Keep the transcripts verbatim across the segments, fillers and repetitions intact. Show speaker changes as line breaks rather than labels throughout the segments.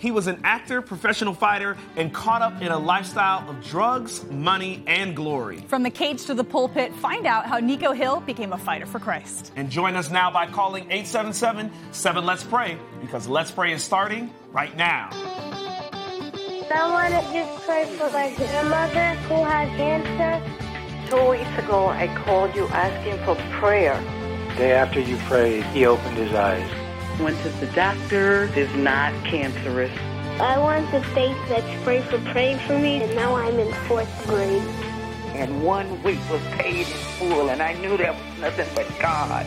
He was an actor, professional fighter, and caught up in a lifestyle of drugs, money, and glory.
From the cage to the pulpit, find out how Nico Hill became a fighter for Christ.
And join us now by calling eight seven seven, seven let's pray, because Let's Pray is starting right now.
I want to just pray for my grandmother who has cancer.
Two weeks ago, I called you asking for prayer.
The day after you prayed, he opened his eyes.
Went to the doctor, is not cancerous.
I want to thank Let's Pray for praying for me, and now I'm in fourth grade.
And one week was paid in full, and I knew there was nothing but God.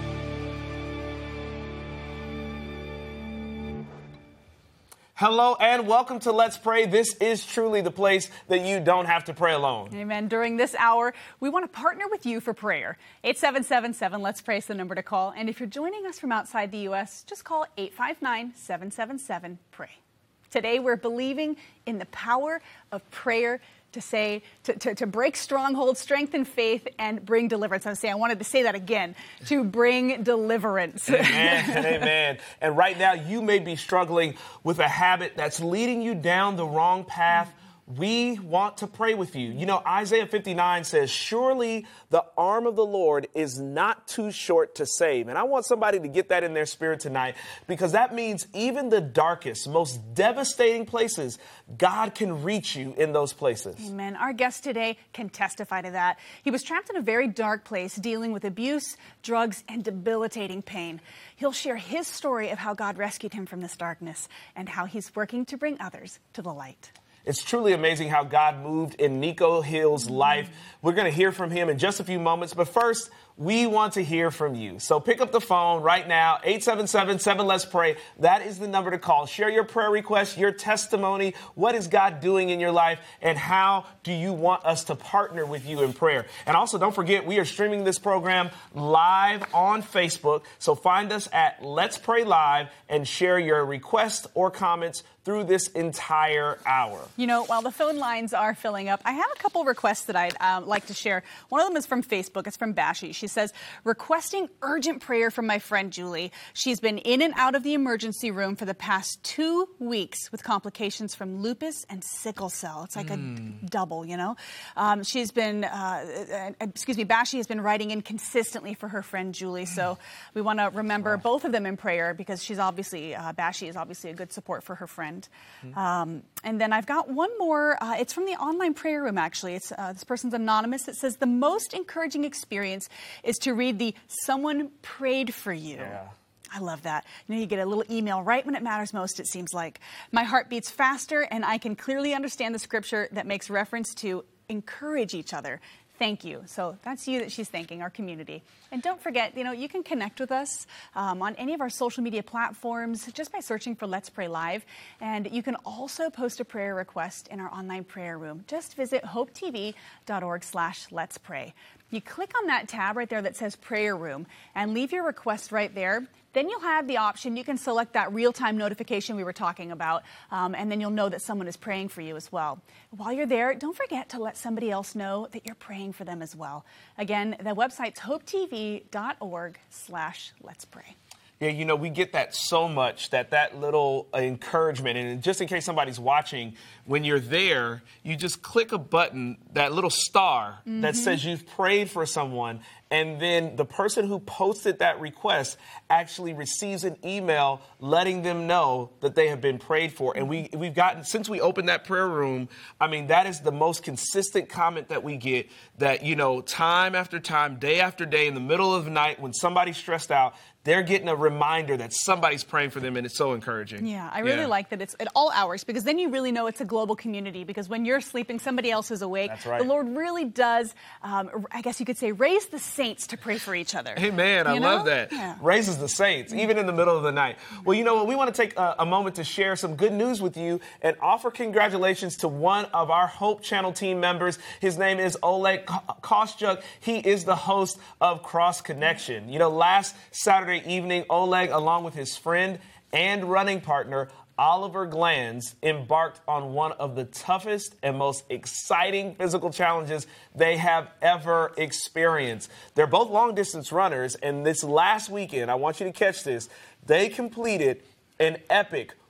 Hello and welcome to Let's Pray. This is truly the place that you don't have to pray alone.
Amen. During this hour, we want to partner with you for prayer. eight seven seven, seven let's pray is the number to call. And if you're joining us from outside the U S, just call eight five nine, seven seven seven, pray. Today, we're believing in the power of prayer to say, to, to, to break strongholds, strengthen faith, and bring deliverance. I was saying, I wanted to say that again, to bring deliverance.
Amen and amen. And right now, you may be struggling with a habit that's leading you down the wrong path. We want to pray with you. You know, Isaiah fifty-nine says, surely the arm of the Lord is not too short to save. And I want somebody to get that in their spirit tonight, because that means even the darkest, most devastating places, God can reach you in those places.
Amen. Our guest today can testify to that. He was trapped in a very dark place, dealing with abuse, drugs, and debilitating pain. He'll share his story of how God rescued him from this darkness and how he's working to bring others to the light.
It's truly amazing how God moved in Nico Hill's life. We're going to hear from him in just a few moments. But first, we want to hear from you. So pick up the phone right now, eight seven seven, seven let's pray. That is the number to call. Share your prayer request, your testimony. What is God doing in your life? And how do you want us to partner with you in prayer? And also, don't forget, we are streaming this program live on Facebook. So find us at Let's Pray Live and share your requests or comments through this entire hour.
You know, while the phone lines are filling up, I have a couple requests that I'd um, like to share. One of them is from Facebook. It's from Bashi. She says, requesting urgent prayer from my friend Julie. She's been in and out of the emergency room for the past two weeks with complications from lupus and sickle cell. It's like mm. a double, you know. Um, she's been, uh, uh, excuse me, Bashi has been writing in consistently for her friend Julie. So we want to remember wow. both of them in prayer, because she's obviously, uh, Bashi is obviously a good support for her friend. Mm-hmm. Um, and then I've got one more. Uh, it's from the online prayer room, actually. It's uh, this person's anonymous. It says, the most encouraging experience is to read the someone prayed for you.
Yeah.
I love that. You know, you get a little email right when it matters most, it seems like. My heart beats faster, and I can clearly understand the scripture that makes reference to encourage each other. Thank you. So that's you that she's thanking, our community. And don't forget, you know, you can connect with us um, on any of our social media platforms just by searching for Let's Pray Live. And you can also post a prayer request in our online prayer room. Just visit hopetv.org slash let's pray. You click on that tab right there that says Prayer Room and leave your request right there. Then you'll have the option, you can select that real-time notification we were talking about, um, and then you'll know that someone is praying for you as well. While you're there, don't forget to let somebody else know that you're praying for them as well. Again, the website's hopetv.org slash let's pray.
Yeah, you know, we get that so much, that that little encouragement. And just in case somebody's watching, when you're there, you just click a button, that little star mm-hmm. that says you've prayed for someone. And then the person who posted that request actually receives an email letting them know that they have been prayed for. And we, we've gotten, since we opened that prayer room, I mean, that is the most consistent comment that we get, that, you know, time after time, day after day, in the middle of the night, when somebody's stressed out, they're getting a reminder that somebody's praying for them, and it's so encouraging.
Yeah, I really yeah. like that it's at all hours, because then you really know it's a global community, because when you're sleeping, somebody else is awake.
That's right.
The Lord really does, um, I guess you could say, raise the saints to pray for each other.
Amen. I
you
love
know?
that.
Yeah.
Raises the saints, even in the middle of the night. Well, you know what? We want to take a, a moment to share some good news with you and offer congratulations to one of our Hope Channel team members. His name is Oleg Kostyuk. He is the host of Cross Connection. You know, last Saturday evening, Oleg, along with his friend and running partner, Oliver Glanz, embarked on one of the toughest and most exciting physical challenges they have ever experienced. They're both long-distance runners, and this last weekend, I want you to catch this, they completed an epic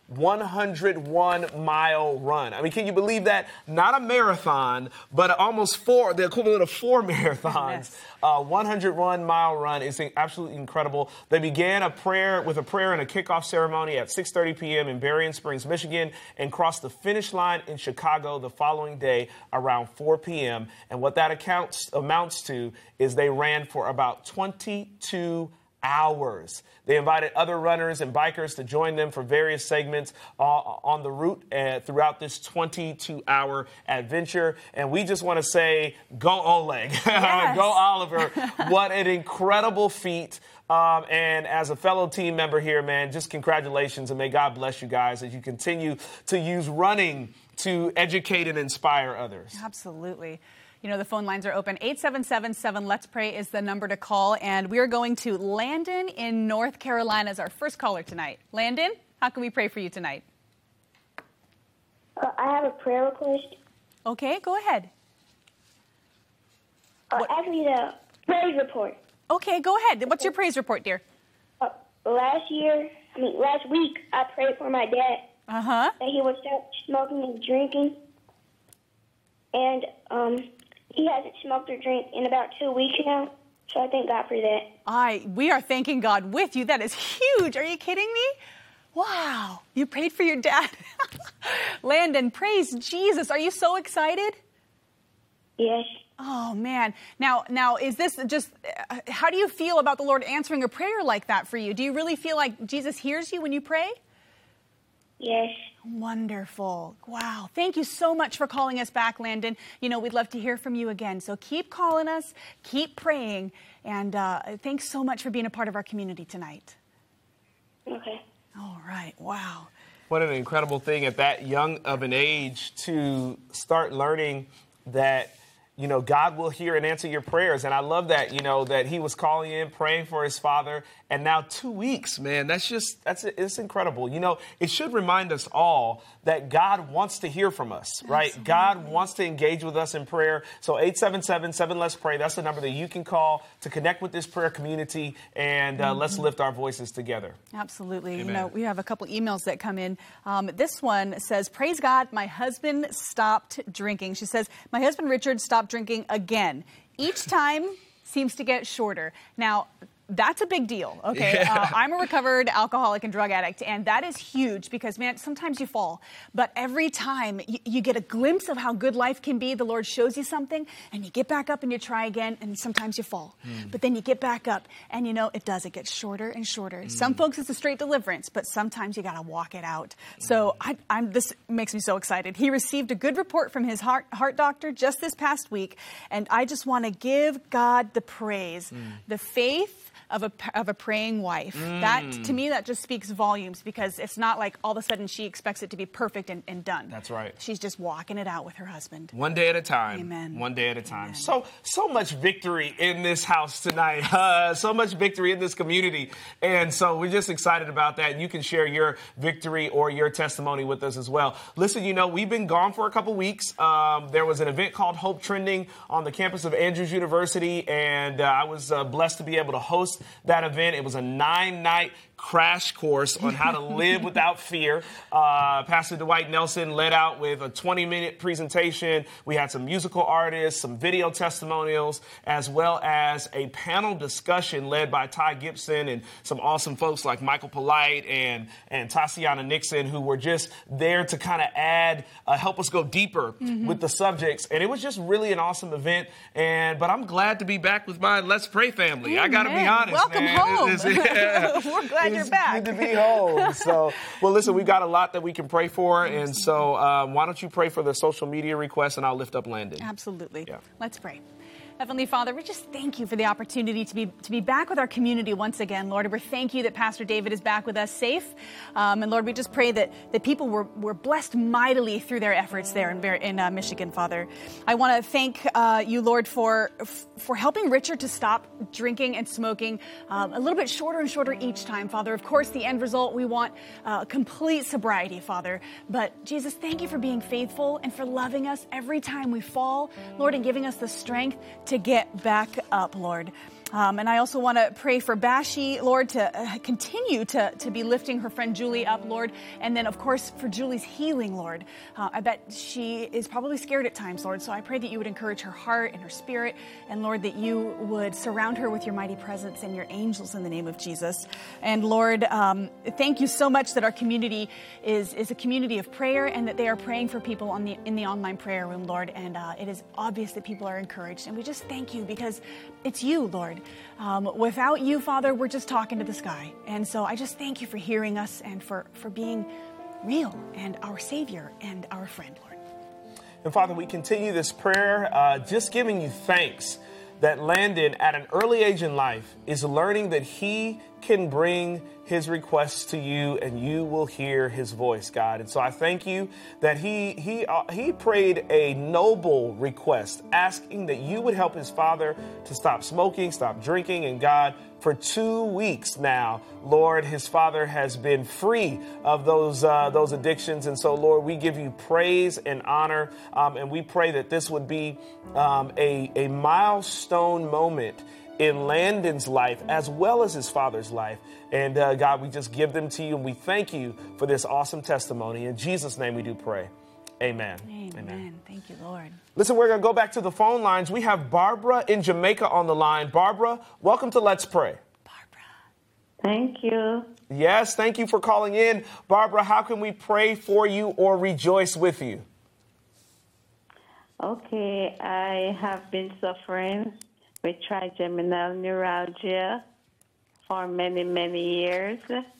one hundred one mile run. I mean, can you believe that? Not a marathon, but almost four, the equivalent of four marathons. Uh, one hundred one mile run is absolutely incredible. They began a prayer with a prayer and a kickoff ceremony at six thirty p.m. in Berrien Springs, Michigan, and crossed the finish line in Chicago the following day around four p.m. And what that accounts amounts to is they ran for about twenty-two hours. They invited other runners and bikers to join them for various segments uh, on the route uh, throughout this twenty-two hour adventure. And we just want to say, go Oleg,
Yes.
go Oliver. What an incredible feat. Um, and as a fellow team member here, man, just congratulations, and may God bless you guys as you continue to use running to educate and inspire others.
Absolutely. You know, the phone lines are open. eight seven seven seven Let's Pray is the number to call. And we are going to Landon in North Carolina as our first caller tonight. Landon, how can we pray for you tonight?
Uh, I have a prayer request.
Okay, go ahead.
Uh, actually, the praise report.
Okay, go ahead. What's your praise report, dear?
Uh, last year, I mean, last week, I prayed for my dad
Uh-huh.
that he would stop smoking and drinking. And um, he hasn't smoked or drank in about two weeks now. So I thank God for that.
I, we are thanking God with you. That is huge. Are you kidding me? Wow. You prayed for your dad. Landon, praise Jesus. Are you so excited?
Yes.
Oh, man. Now, now, is this just, uh, how do you feel about the Lord answering a prayer like that for you? Do you really feel like Jesus hears you when you pray?
Yes.
Wonderful. Wow. Thank you so much for calling us back, Landon. You know, we'd love to hear from you again. So keep calling us, keep praying, and uh, thanks so much for being a part of our community tonight.
Okay.
All right. Wow.
What an incredible thing at that young of an age to start learning that, you know, God will hear and answer your prayers. And I love that, you know, that he was calling in, praying for his father. And now two weeks, man, that's just, that's it's incredible. You know, it should remind us all that God wants to hear from us, right?
Absolutely.
God wants to engage with us in prayer. So eight seven seven seven Let's Pray. That's the number that you can call to connect with this prayer community. And uh, mm-hmm. let's lift our voices together.
Absolutely.
Amen.
You know, we have a couple emails that come in. Um, this one says, praise God, my husband stopped drinking. She says, my husband Richard stopped drinking again. Each time seems to get shorter. Now, that's a big deal, okay?
Yeah.
Uh, I'm a recovered alcoholic and drug addict, and that is huge because, man, sometimes you fall. But every time you, you get a glimpse of how good life can be, the Lord shows you something, and you get back up and you try again, and sometimes you fall. Mm. But then you get back up, and you know, it does. It gets shorter and shorter. Mm. Some folks, it's a straight deliverance, but sometimes you got to walk it out. So I, I'm, this makes me so excited. He received a good report from his heart, heart doctor just this past week, and I just want to give God the praise, mm. the faith, Of a, of a praying wife. Mm. That, to me, that just speaks volumes because it's not like all of a sudden she expects it to be perfect and, and done.
That's right.
She's just walking it out with her husband.
One day at a time.
Amen.
One day at a time.
Amen.
So, so much victory in this house tonight. Uh, so much victory in this community. And so we're just excited about that. And you can share your victory or your testimony with us as well. Listen, you know, we've been gone for a couple weeks. Um, there was an event called Hope Trending on the campus of Andrews University. And uh, I was uh, blessed to be able to host that event. It was a nine-night crash course on how to live without fear. Uh, Pastor Dwight Nelson led out with a twenty-minute presentation. We had some musical artists, some video testimonials, as well as a panel discussion led by Ty Gibson and some awesome folks like Michael Polite and, and Tatiana Nixon, who were just there to kind of add, uh, help us go deeper mm-hmm. with the subjects. And it was just really an awesome event. And But I'm glad to be back with my Let's Pray family. Amen. I got to be honest,
Welcome
man.
home.
It is, yeah.
We're glad
It's
you're back.
good to be home. So, well, listen, we've got a lot that we can pray for. And so um, why don't you pray for the social media requests and I'll lift up Landon.
Absolutely.
Yeah.
Let's pray. Heavenly Father, we just thank you for the opportunity to be to be back with our community once again, Lord. We thank you that Pastor David is back with us safe. Um, and Lord, we just pray that, that people were, were blessed mightily through their efforts there in, in uh, Michigan, Father. I want to thank uh, you, Lord, for for helping Richard to stop drinking and smoking um, a little bit shorter and shorter each time, Father. Of course, the end result, we want uh, complete sobriety, Father. But Jesus, thank you for being faithful and for loving us every time we fall, Lord, and giving us the strength to get back up, Lord. Um, and I also want to pray for Bashi, Lord, to uh, continue to, to be lifting her friend Julie up, Lord. And then, of course, for Julie's healing, Lord. Uh, I bet she is probably scared at times, Lord. So I pray that you would encourage her heart and her spirit. And, Lord, that you would surround her with your mighty presence and your angels in the name of Jesus. And, Lord, um, thank you so much that our community is, is a community of prayer and that they are praying for people on the in the online prayer room, Lord. And uh, it is obvious that people are encouraged. And we just thank you because it's you, Lord. Um, without you, Father, we're just talking to the sky. And so I just thank you for hearing us and for, for being real and our Savior and our friend, Lord.
And Father, we continue this prayer, uh, just giving you thanks that Landon, at an early age in life, is learning that he can bring his requests to you and you will hear his voice, God. And so I thank you that he he uh, he prayed a noble request, asking that you would help his father to stop smoking, stop drinking. And God, for two weeks now, Lord, his father has been free of those uh, those addictions. And so, Lord, we give you praise and honor. Um, and we pray that this would be um, a, a milestone moment in Landon's life as well as his father's life. And uh, God, we just give them to you and we thank you for this awesome testimony. In Jesus' name we do pray. Amen.
Amen. Amen. Thank you, Lord.
Listen, we're going to go back to the phone lines. We have Barbara in Jamaica on the line. Barbara, welcome to Let's Pray.
Barbara.
Thank you.
Yes, thank you for calling in. Barbara, how can we pray for you or rejoice with you?
Okay, I have been suffering with trigeminal neuralgia for many, many years.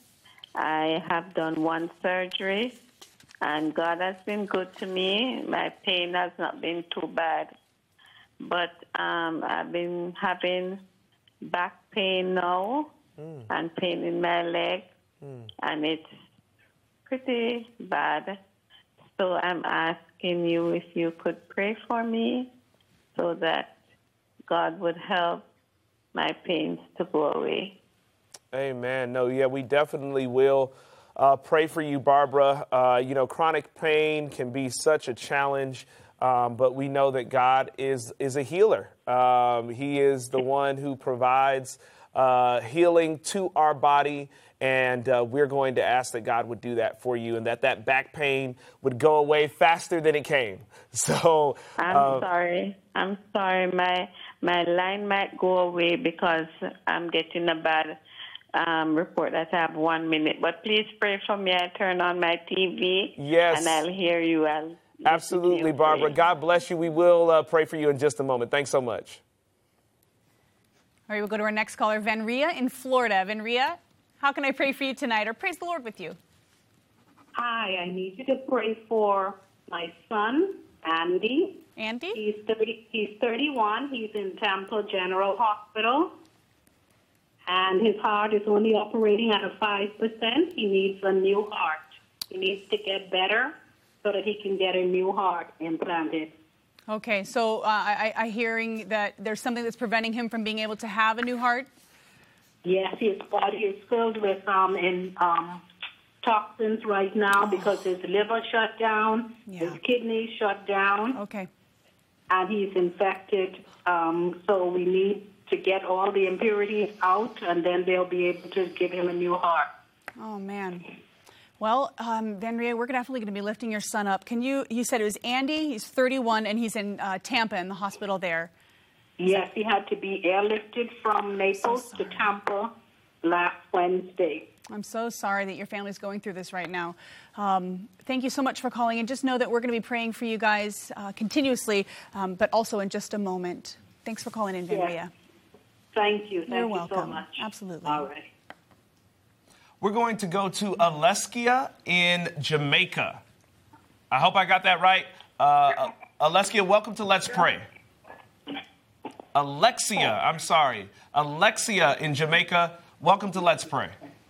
I have done one surgery, and God has been good to me. My pain has not been too bad, but um, I've been having back pain now mm. and pain in my leg, mm. and it's pretty bad. So I'm asking you if you could pray for me so that God would help my pains to go away.
Amen. No, yeah, we definitely will uh, pray for you, Barbara. Uh, you know, chronic pain can be such a challenge, um, but we know that God is is a healer. Um, he is the one who provides uh, healing to our body, and uh, we're going to ask that God would do that for you and that that back pain would go away faster than it came. So
I'm
uh,
sorry. I'm sorry. My my line might go away because I'm getting a bad um, report that I have one minute. But please pray for me. I turn on my T V.
Yes.
And I'll hear you. I'll
Absolutely, Barbara.
Pray.
God bless you. We will uh, pray for you in just a moment. Thanks so much.
All right, we'll go to our next caller, Venria in Florida. Venria, how can I pray for you tonight or praise the Lord with you?
Hi, I need you to pray for my son, Andy.
Andy?
He's thirty. He's thirty-one. He's in Tampa General Hospital, and his heart is only operating at a five percent. He needs a new heart. He needs to get better so that he can get a new heart implanted.
Okay, so uh, I, I hearing that there's something that's preventing him from being able to have a new heart?
Yes, his body is filled with um, in, um, toxins right now because his liver shut down,
Yeah.
his kidneys shut down.
Okay.
And he's infected, um, so we need to get all the impurities out, and then they'll be able to give him a new heart.
Oh, man. Well, um, Venria, we're definitely going to be lifting your son up. Can you, you said it was Andy, he's thirty-one, and he's in uh, Tampa in the hospital there.
Yes, he had to be airlifted from Naples
So
to Tampa last Wednesday.
I'm so sorry that your family's going through this right now. Um, thank you so much for calling, and just know that we're going to be praying for you guys uh, continuously, um, but also in just a moment. Thanks for calling in, Venria.
Yes. Thank you. Thank
You're
you
welcome.
so much.
Absolutely.
All right.
We're going to go to Aleskia in Jamaica. I hope I got that right. Uh, Aleskia, welcome to Let's Pray. Alexia, I'm sorry. Alexia in Jamaica, welcome to Let's Pray.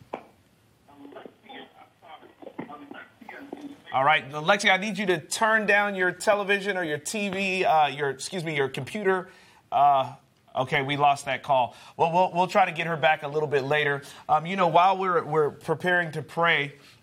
All right, Alexia, I need you to turn down your television or your T V, uh, your excuse me, your computer. Uh, okay, we lost that call. Well, we'll we'll try to get her back a little bit later. Um, you know, while we're we're preparing to pray,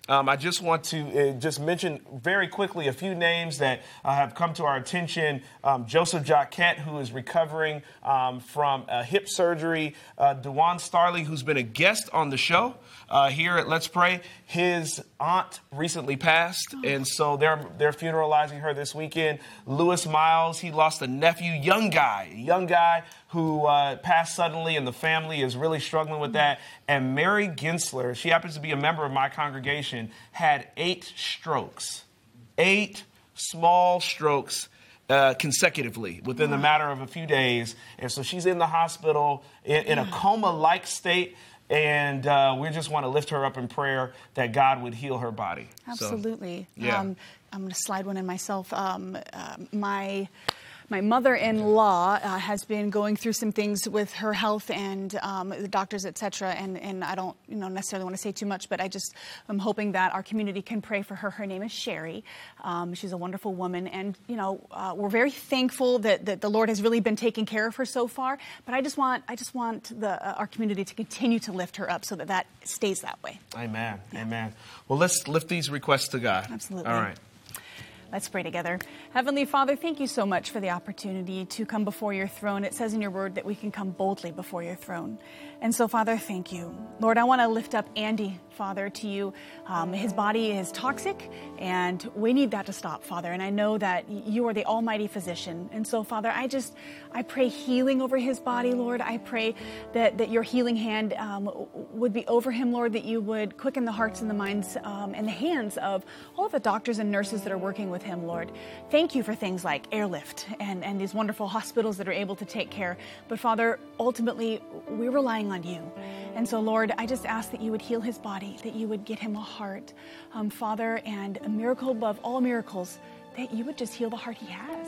Um, I just want to uh, just mention very quickly a few names that uh, have come to our attention. Um, Joseph Jacquette, who is recovering um, from a hip surgery. Uh, Dewan Starley, who's been a guest on the show uh, here at Let's Pray. His aunt recently passed, and so they're they're funeralizing her this weekend. Lewis Miles, he lost a nephew, young guy, young guy who uh, passed suddenly, and the family is really struggling with that. And Mary Gensler, she happens to be a member of my congregation, had eight strokes, eight small strokes uh, consecutively within the matter of a few days. And so she's in the hospital in, in a coma-like state. And uh, we just want to lift her up in prayer that God would heal her body.
Absolutely.
So, yeah.
Um, I'm going to slide one in myself. Um, uh, my... My mother-in-law uh, has been going through some things with her health and um, the doctors, et cetera. And, and I don't, you know, necessarily want to say too much, but I just am hoping that our community can pray for her. Her name is Sherry. Um, she's a wonderful woman, and you know, uh, we're very thankful that, that the Lord has really been taking care of her so far. But I just want, I just want the uh, our community to continue to lift her up so that that stays that way.
Amen. Yeah. Amen. Well, let's lift these requests to God.
Absolutely.
All right.
Let's pray together. Heavenly Father, thank you so much for the opportunity to come before your throne. It says in your word that we can come boldly before your throne. And so, Father, thank you. Lord, I want to lift up Andy, Father, to you. Um, his body is toxic, and we need that to stop, Father. And I know that you are the almighty physician. And so, Father, I just, I pray healing over his body, Lord. I pray that, that your healing hand um, would be over him, Lord, that you would quicken the hearts and the minds um, and the hands of all of the doctors and nurses that are working with him, Lord. Thank you for things like Airlift and, and these wonderful hospitals that are able to take care. But Father, ultimately, we're relying on you. And so, Lord, I just ask that you would heal his body, that you would get him a heart, um, Father, and a miracle above all miracles, that you would just heal the heart he has.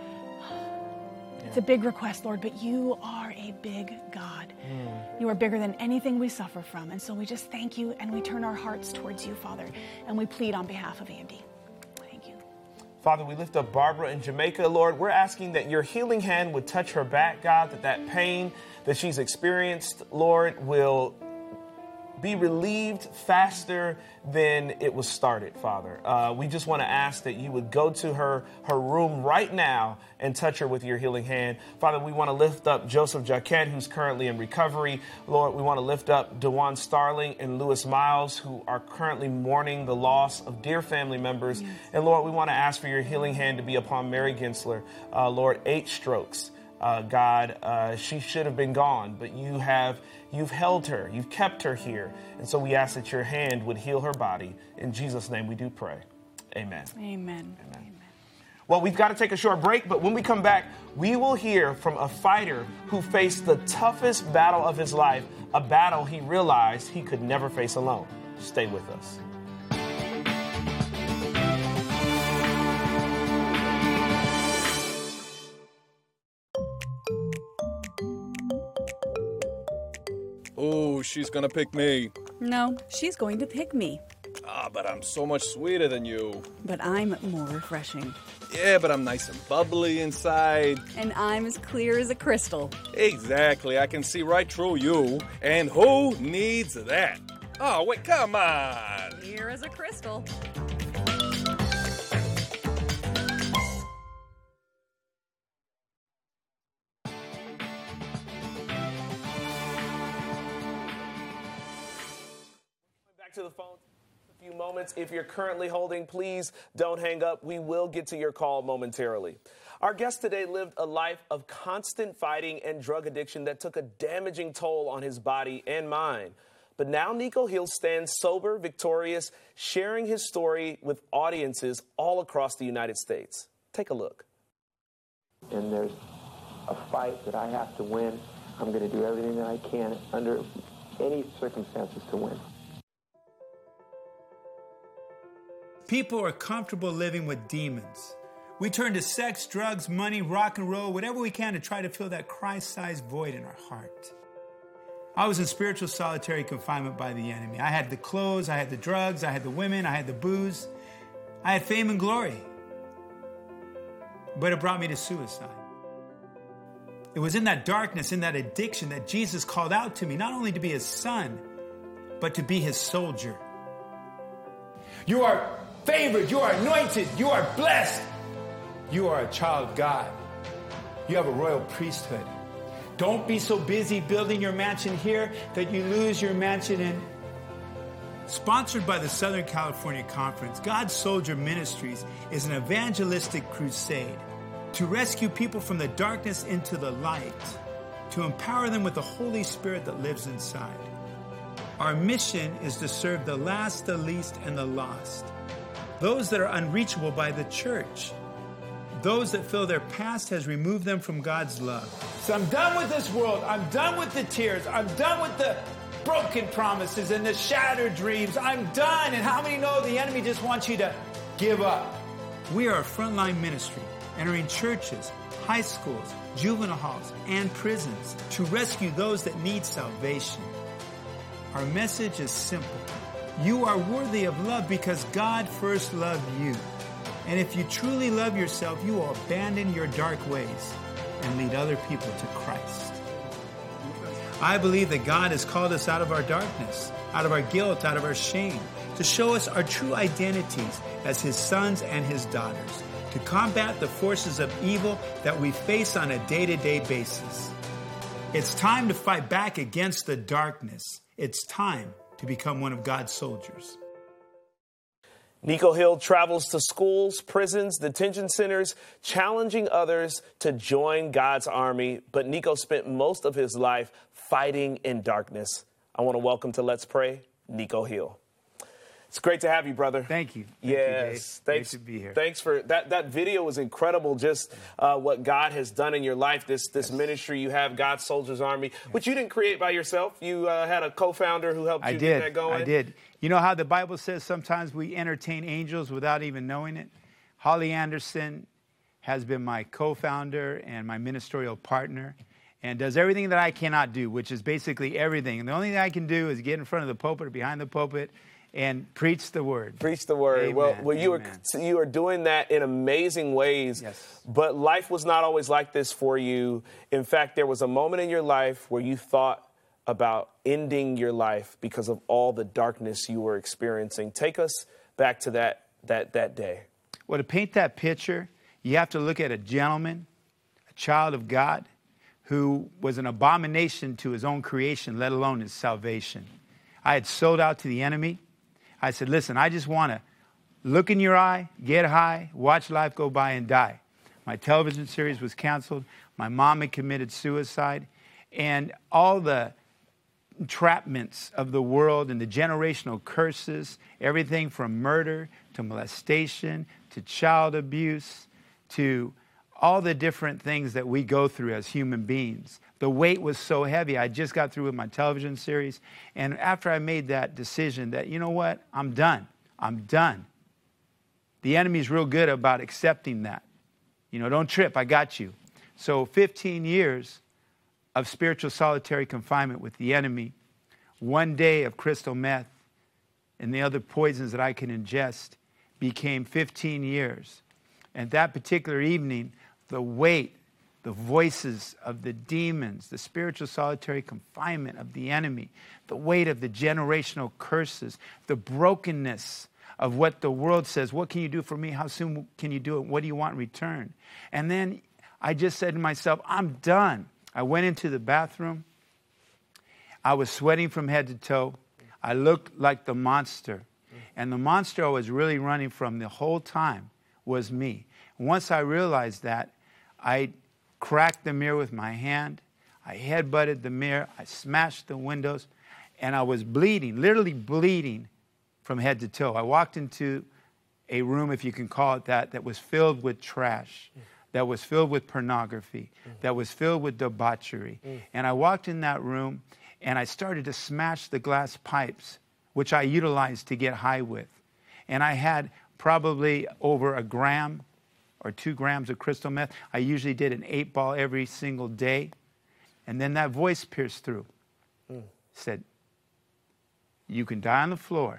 It's a big request, Lord, but you are a big God. Mm. You are bigger than anything we suffer from. And so we just thank you, and we turn our hearts towards you, Father, and we plead on behalf of Andy.
Father, we lift up Barbara in Jamaica, Lord. We're asking that your healing hand would touch her back, God, that that pain that she's experienced, Lord, will be relieved faster than it was started, Father. Uh, we just want to ask that you would go to her, her room right now and touch her with your healing hand. Father, we want to lift up Joseph Jacquette, who's currently in recovery. Lord, we want to lift up Dewan Starling and Lewis Miles, who are currently mourning the loss of dear family members. Yes. And Lord, we want to ask for your healing hand to be upon Mary Gensler. Uh, Lord, eight strokes. Uh, God, uh, she should have been gone, but you have, you've held her, you've kept her here. And so we ask that your hand would heal her body. In Jesus' name we do pray. Amen.
Amen.
Amen. Amen. Well, we've got to take a short break, but when we come back, we will hear from a fighter who faced the toughest battle of his life, a battle he realized he could never face alone. Stay with us.
Oh, she's gonna pick me.
No, she's going to pick me.
Ah, but I'm so much sweeter than you.
But I'm more refreshing.
Yeah, but I'm nice and bubbly inside.
And I'm as clear as a crystal.
Exactly, I can see right through you. And who needs that? Oh, wait, come on.
Clear as a crystal.
To the phone a few moments. If you're currently holding, please don't hang up. We will get to your call momentarily. Our guest today lived a life of constant fighting and drug addiction that took a damaging toll on his body and mind. But now Nico Hill stands sober, victorious, sharing his story with audiences all across the United States. Take a look.
And there's a fight that I have to win. I'm going to do everything that I can under any circumstances to win.
People are comfortable living with demons. We turn to sex, drugs, money, rock and roll, whatever we can to try to fill that Christ-sized void in our heart. I was in spiritual solitary confinement by the enemy. I had the clothes, I had the drugs, I had the women, I had the booze. I had fame and glory. But it brought me to suicide. It was in that darkness, in that addiction, that Jesus called out to me, not only to be his son, but to be his soldier. You are favored. You are anointed. You are blessed. You are a child of God. You have a royal priesthood. Don't be so busy building your mansion here that you lose your mansion in. Sponsored by the Southern California Conference, God's Soldier Ministries is an evangelistic crusade to rescue people from the darkness into the light, to empower them with the Holy Spirit that lives inside. Our mission is to serve the last, the least, and the lost, those that are unreachable by the church, those that feel their past has removed them from God's love. So I'm done with this world. I'm done with the tears. I'm done with the broken promises and the shattered dreams. I'm done. And how many know the enemy just wants you to give up? We are a frontline ministry entering churches, high schools, juvenile halls, and prisons to rescue those that need salvation. Our message is simple. You are worthy of love because God first loved you. And if you truly love yourself, you will abandon your dark ways and lead other people to Christ. I believe that God has called us out of our darkness, out of our guilt, out of our shame, to show us our true identities as His sons and His daughters, to combat the forces of evil that we face on a day-to-day basis. It's time to fight back against the darkness. It's time to become one of God's soldiers.
Nico Hill travels to schools, prisons, detention centers, challenging others to join God's army. But Nico spent most of his life fighting in darkness. I want to welcome to Let's Pray, Nico Hill. It's great to have you, brother.
Thank you. Thank
yes.
You,
thanks.
Great to be here.
Thanks for that. That video was incredible. Just uh, what God has done in your life. This this yes. ministry you have, God's Soldiers Army, yes. which you didn't create by yourself. You uh, had a co-founder who helped
I
you
did.
get that going.
I did. You know how the Bible says sometimes we entertain angels without even knowing it? Holly Anderson has been my co-founder and my ministerial partner, and does everything that I cannot do, which is basically everything. And the only thing I can do is get in front of the pulpit or behind the pulpit and preach the word.
Preach the word.
Amen.
Well, well, you
Amen.
are you are doing that in amazing ways.
Yes.
But life was not always like this for you. In fact, there was a moment in your life where you thought about ending your life because of all the darkness you were experiencing. Take us back to that that that day.
Well, to paint that picture, you have to look at a gentleman, a child of God, who was an abomination to his own creation, let alone his salvation. I had sold out to the enemy. I said, listen, I just want to look in your eye, get high, watch life go by and die. My television series was canceled. My mom had committed suicide. And all the entrapments of the world and the generational curses, everything from murder to molestation to child abuse to all the different things that we go through as human beings. The weight was so heavy. I just got through with my television series. And after I made that decision that, you know what, I'm done. I'm done. The enemy's real good about accepting that. You know, don't trip, I got you. So fifteen years of spiritual solitary confinement with the enemy, one day of crystal meth, and the other poisons that I can ingest became fifteen years. And that particular evening, the weight, the voices of the demons, the spiritual solitary confinement of the enemy, the weight of the generational curses, the brokenness of what the world says, what can you do for me? How soon can you do it? What do you want in return? And then I just said to myself, I'm done. I went into the bathroom. I was sweating from head to toe. I looked like the monster. And the monster I was really running from the whole time was me. Once I realized that, I cracked the mirror with my hand. I headbutted the mirror. I smashed the windows. And I was bleeding, literally bleeding from head to toe. I walked into a room, if you can call it that, that was filled with trash, that was filled with pornography, that was filled with debauchery. And I walked in that room, and I started to smash the glass pipes, which I utilized to get high with. And I had probably over a gram or two grams of crystal meth. I usually did an eight ball every single day. And then that voice pierced through. Mm. Said, you can die on the floor,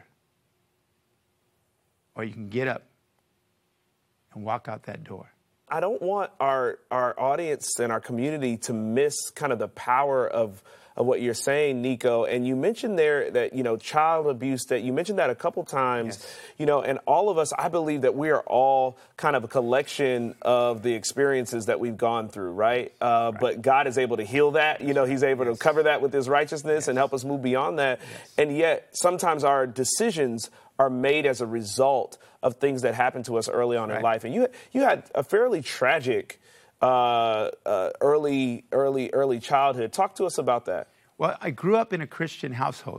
or you can get up and walk out that door.
I don't want our our audience and our community to miss kind of the power of of what you're saying, Nico. And you mentioned there that, you know, child abuse, that you mentioned that a couple times, yes. you know, and all of us, I believe that we are all kind of a collection of the experiences that we've gone through, right? Uh, right. But God is able to heal that. You know, he's able yes. to cover that with his righteousness yes. and help us move beyond that. Yes. And yet sometimes our decisions are made as a result of things that happened to us early on right. in life. And you you had a fairly tragic uh, uh, early, early, early childhood. Talk to us about that.
Well, I grew up in a Christian household,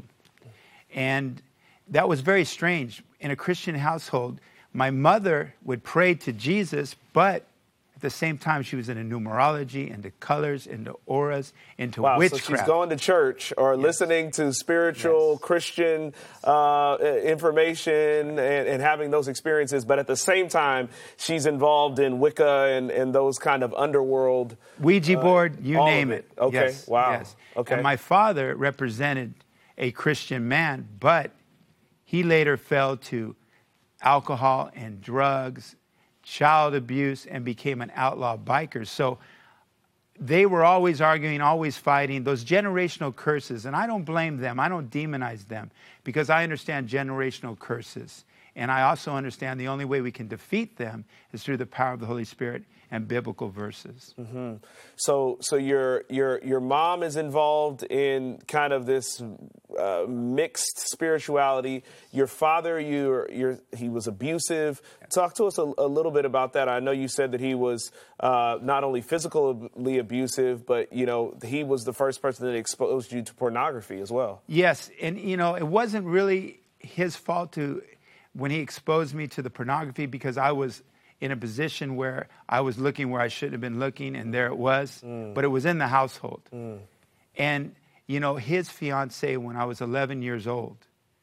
and that was very strange. In a Christian household, my mother would pray to Jesus, but at the same time, she was into numerology, into colors, into auras, into
wow,
witchcraft.
So she's going to church or yes. listening to spiritual yes. Christian uh, information and, and having those experiences. But at the same time, she's involved in Wicca and, and those kind of underworld.
Ouija
uh,
board, you name it.
it. Okay,
yes.
wow.
Yes.
Okay.
And my father represented a Christian man, but he later fell to alcohol and drugs, child abuse, and became an outlaw biker. So they were always arguing, always fighting, those generational curses. And I don't blame them. I don't demonize them because I understand generational curses. And I also understand the only way we can defeat them is through the power of the Holy Spirit and biblical verses.
Mm-hmm. So, so your your your mom is involved in kind of this uh, mixed spirituality. Your father, you you're, he was abusive. Talk to us a, a little bit about that. I know you said that he was uh, not only physically abusive, but you know he was the first person that exposed you to pornography as well.
Yes, and you know it wasn't really his fault to when he exposed me to the pornography because I was in a position where I was looking where I shouldn't have been looking, and there it was. Mm. But it was in the household. Mm. And, you know, his fiancée, when I was eleven years old,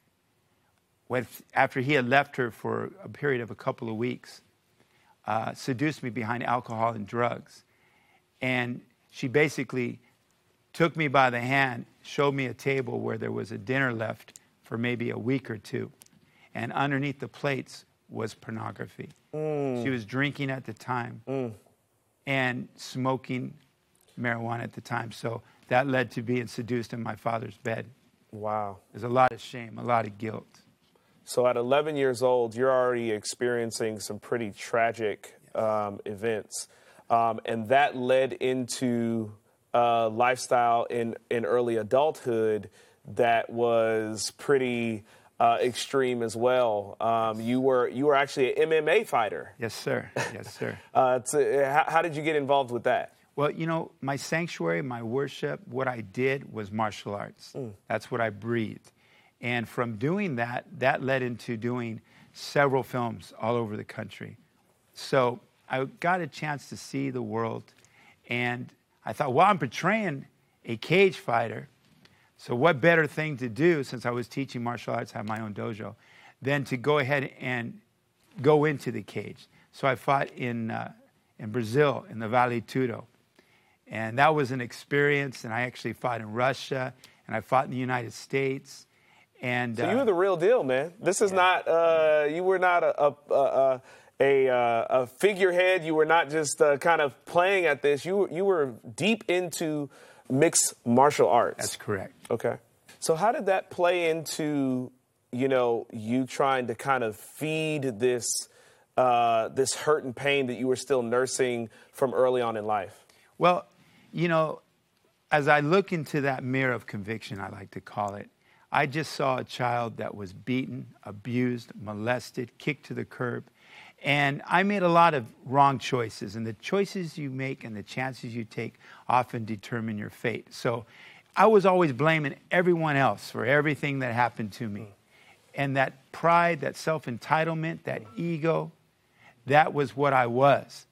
when, after he had left her for a period of a couple of weeks, uh, seduced me behind alcohol and drugs. And she basically took me by the hand, showed me a table where there was a dinner left for maybe a week or two. And underneath the plates was pornography. Mm. She was drinking at the time mm. and smoking marijuana at the time. So that led to being seduced in my father's bed.
Wow.
There's a lot of shame, a lot of guilt.
So at eleven years old, you're already experiencing some pretty tragic um, events. Um, and that led into a lifestyle in, in early adulthood that was pretty Uh, extreme as well. Um, you were you were actually an M M A fighter.
Yes, sir. Yes, sir.
uh, to, how, how did you get involved with that?
Well, you know, my sanctuary, my worship, what I did was martial arts. Mm. That's what I breathed. And from doing that, that led into doing several films all over the country. So I got a chance to see the world. And I thought, well, I'm portraying a cage fighter. So what better thing to do, since I was teaching martial arts, have my own dojo, than to go ahead and go into the cage. So I fought in uh, in Brazil, in the Vale Tudo. And that was an experience. And I actually fought in Russia, and I fought in the United States. And
so
uh,
you were the real deal, man. This is yeah. not, uh, you were not a, a, a, a, a figurehead. You were not just uh, kind of playing at this. You, you were deep into mixed martial arts.
That's correct.
Okay. So how did that play into, you know, you trying to kind of feed this uh, this hurt and pain that you were still nursing from early on in life?
Well, you know, as I look into that mirror of conviction, I like to call it, I just saw a child that was beaten, abused, molested, kicked to the curb. And I made a lot of wrong choices. And the choices you make and the chances you take often determine your fate. So I was always blaming everyone else for everything that happened to me. And that pride, that self-entitlement, that ego, that was what I was.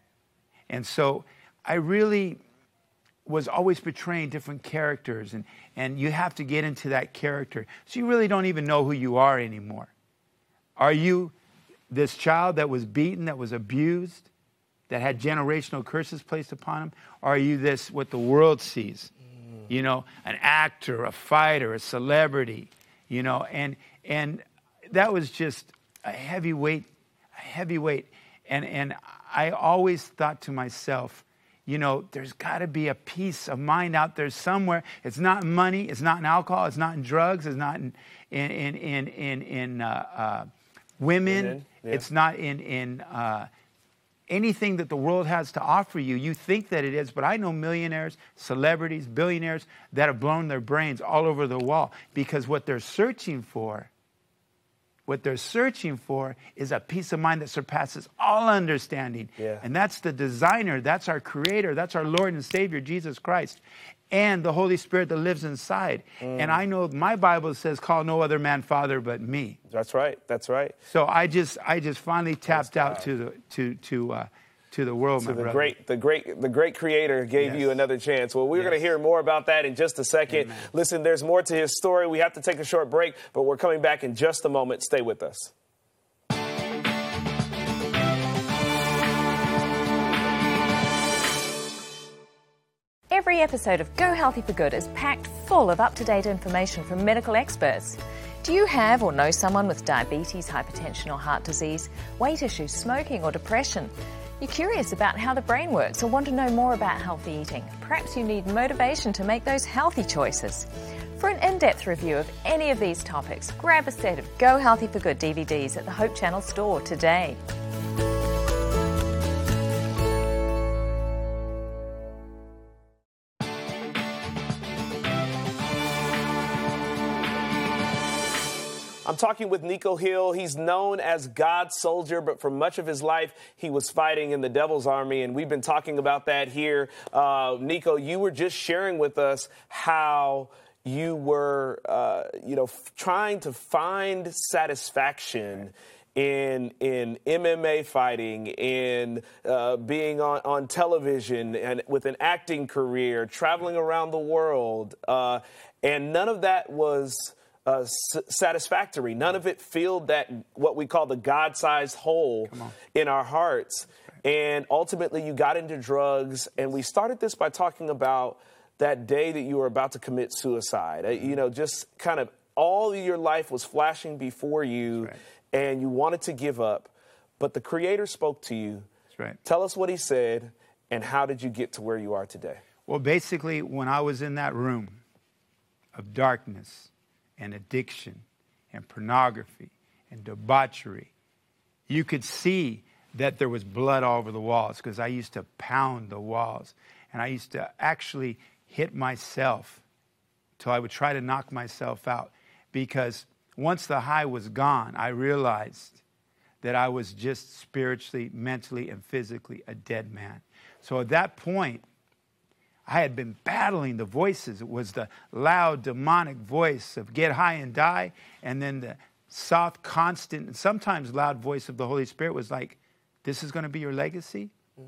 And so I really was always portraying different characters. And, and you have to get into that character. So you really don't even know who you are anymore. Are you this child that was beaten, that was abused, that had generational curses placed upon him? Or are you this, what the world sees? Mm. You know, an actor, a fighter, a celebrity, you know, and and that was just a heavy weight, a heavy weight. And, and I always thought to myself, you know, there's got to be a peace of mind out there somewhere. It's not in money. It's not in alcohol. It's not in drugs. It's not in in in in in, in uh, uh, women.
Women, yeah.
It's not in in uh, anything that the world has to offer you. You think that it is, but I know millionaires, celebrities, billionaires that have blown their brains all over the wall because what they're searching for. What they're searching for is a peace of mind that surpasses all understanding.
Yeah.
And that's the designer, that's our creator, that's our Lord and Savior, Jesus Christ, and the Holy Spirit that lives inside.
Mm.
And I know my Bible says, call no other man father but me.
That's right. That's right.
So I just I just finally tapped out to the to to uh, to the world,
So
my
the
brother.
great, the great, the great Creator gave
Yes.
you another chance. Well, we're
Yes.
going to hear more about that in just a second.
Amen.
Listen, there's more to his story. We have to take a short break, but we're coming back in just a moment. Stay with us.
Every episode of Go Healthy for Good is packed full of up-to-date information from medical experts. Do you have or know someone with diabetes, hypertension or heart disease, weight issues, smoking or depression? You're curious about how the brain works or want to know more about healthy eating? Perhaps you need motivation to make those healthy choices. For an in-depth review of any of these topics, grab a set of Go Healthy for Good D V Ds at the Hope Channel store today.
I'm talking with Nico Hill. He's known as God's soldier, but for much of his life, he was fighting in the devil's army, and we've been talking about that here. Uh, Nico, you were just sharing with us how you were, uh, you know, f- trying to find satisfaction in in M M A fighting, in uh, being on, on television, and with an acting career, traveling around the world, uh, and none of that was Uh, s- satisfactory. None of it filled that, what we call the God-sized hole in our hearts. And ultimately you got into drugs, and we started this by talking about that day that you were about to commit suicide. Uh, you know, just kind of all of your life was flashing before you,
right.
and you wanted to give up, but the Creator spoke to you.
That's right.
Tell us what he said, and how did you get to where you are today?
Well, basically, when I was in that room of darkness and addiction and pornography and debauchery, you could see that there was blood all over the walls because I used to pound the walls. And I used to actually hit myself till I would try to knock myself out. Because once the high was gone, I realized that I was just spiritually, mentally, and physically a dead man. So at that point, I had been battling the voices. It was the loud, demonic voice of get high and die, and then the soft, constant, and sometimes loud voice of the Holy Spirit was like, this is going to be your legacy? Mm.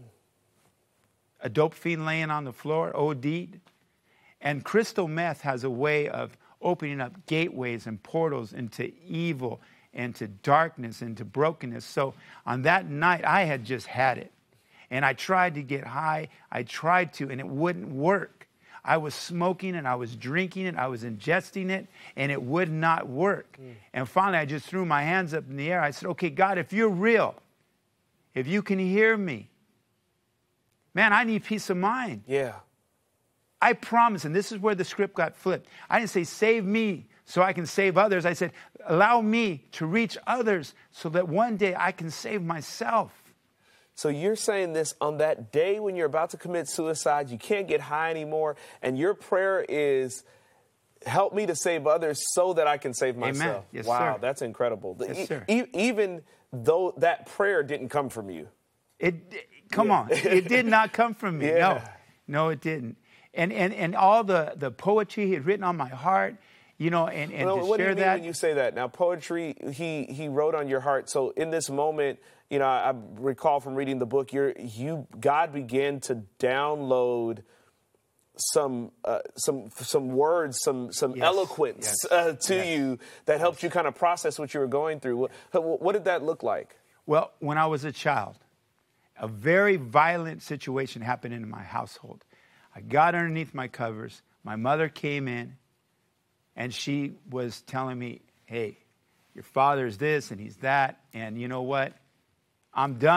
A dope fiend laying on the floor, O D'd. And crystal meth has a way of opening up gateways and portals into evil, into darkness, into brokenness. So on that night, I had just had it. And I tried to get high. I tried to, and it wouldn't work. I was smoking and I was drinking it. I was ingesting it, and it would not work. Mm. And finally, I just threw my hands up in the air. I said, okay, God, if you're real, if you can hear me, man, I need peace of mind.
Yeah.
I promise, and this is where the script got flipped. I didn't say, save me so I can save others. I said, allow me to reach others so that one day I can save myself.
So you're saying this on that day when you're about to commit suicide, you can't get high anymore, and your prayer is, help me to save others so that I can save myself.
Amen. Yes,
wow,
sir.
That's incredible.
Yes,
e-
sir.
e- even though that prayer didn't come from you.
It, come
Yeah.
on, it did not come from me.
Yeah.
No, no, it didn't. And and and all the, the poetry he had written on my heart, you know, and, and
well,
to
what do
share
you mean
that.
when you say that? Now, poetry, he he wrote on your heart. So in this moment, you know, I, I recall from reading the book, you're, you God began to download some uh, some some words, some some
Yes.
eloquence
Yes.
uh, to
Yes.
you that helped you kind of process what you were going through. What, what did that look like?
Well, when I was a child, a very violent situation happened in my household. I got underneath my covers. My mother came in, and she was telling me, hey, your father's this and he's that, and you know what? I'm done.